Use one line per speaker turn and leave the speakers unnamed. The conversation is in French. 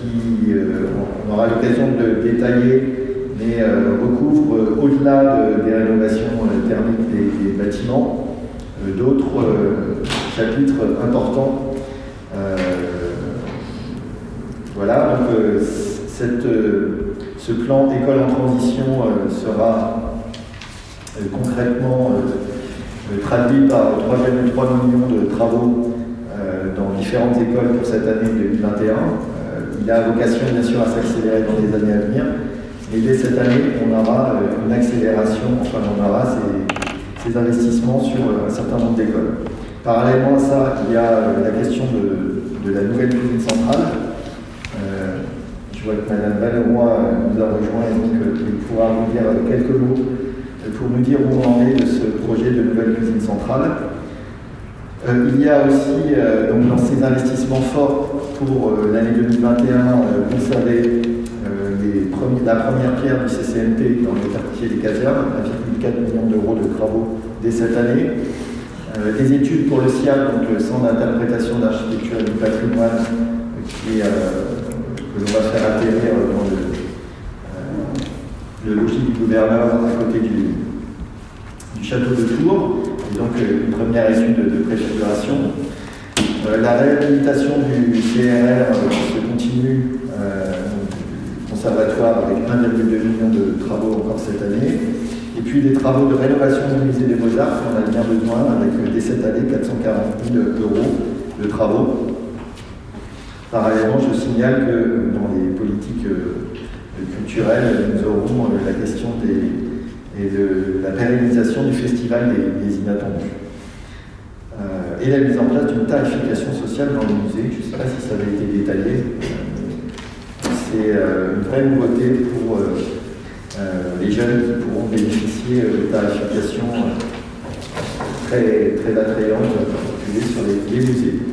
on aura l'occasion de détailler, mais recouvre, au-delà des rénovations thermiques des bâtiments, d'autres chapitres importants. Voilà, donc ce plan école en transition sera concrètement traduit par 3,3 millions de travaux dans différentes écoles pour cette année 2021. Il a vocation bien sûr à s'accélérer dans les années à venir, mais dès cette année, on aura une accélération, enfin on aura ces investissements sur un certain nombre d'écoles. Parallèlement à ça, il y a la question de la nouvelle cuisine centrale. Je vois que Mme Valleroy nous a rejoint et donc il pourra nous dire quelques mots pour nous dire où on en est de ce projet de nouvelle cuisine centrale. Il y a aussi, donc dans ces investissements forts pour l'année 2021, conserver la première pierre du CCNP dans le quartier des Casernes, 1,4 million d'euros de travaux dès cette année. Des études pour le CIAP, donc le Centre d'interprétation d'architecture et du patrimoine, que l'on va faire atterrir dans le logis du gouverneur à côté du château de Tours, et donc une première étude de préfiguration. La réhabilitation du CRR se continue, du conservatoire, avec 1,2 million de travaux encore cette année. Et puis des travaux de rénovation du musée des Beaux-Arts, on a bien besoin, avec dès cette année 440 000 euros de travaux. Parallèlement, je signale que dans les politiques culturelles, nous aurons la question de la pérennisation du festival des Inattendus. Et la mise en place d'une tarification sociale dans les musées. Je ne sais pas si ça avait été détaillé. C'est une vraie nouveauté pour les jeunes qui pourront bénéficier de tarifications très, très attrayantes, en particulier sur les musées.